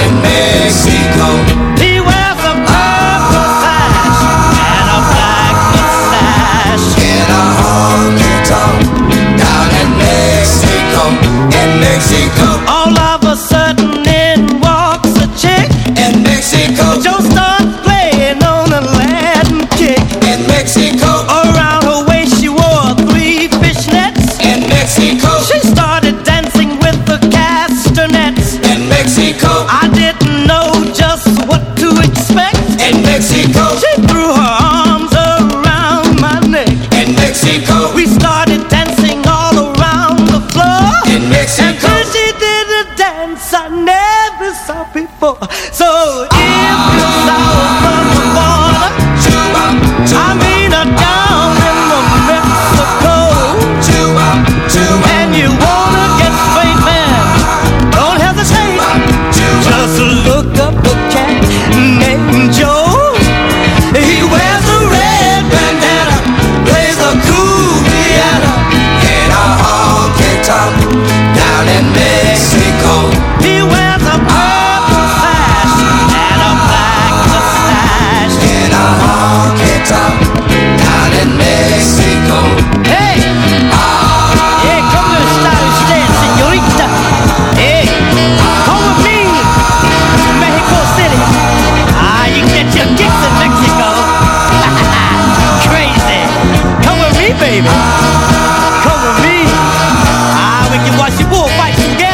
in Mexico. He wears a purple sash and a black mustache. In a honky tonk down in Mexico. In Mexico. All of a sudden in walks a chick. In Mexico. Joe starts playing on a Latin kick. In Mexico. Around her waist she wore 3 fishnets. In Mexico. She started dancing with the castanets. In Mexico. I didn't know just what to expect. In Mexico. She threw her arms around my neck. In Mexico. We started dancing all around the floor. In Mexico. And then she did a dance I never saw before. So if you south of the border, Cuba, I mean down in the Mexico, Cuba, Cuba, and you wanna get straight, man, don't hesitate. Just look up a cat named Joe. He wears a red bandana, plays a cool piano. in a honky tonk down in Mexico. He wears a purple sash and a black mustache. In a honky tonk down in Mexico. Hey, hey, come to the stylish dance, señorita. Hey, come with me to Mexico City. You get your kicks in Mexico. Crazy. Come with me, baby. Come with me. We can watch the bull fight together.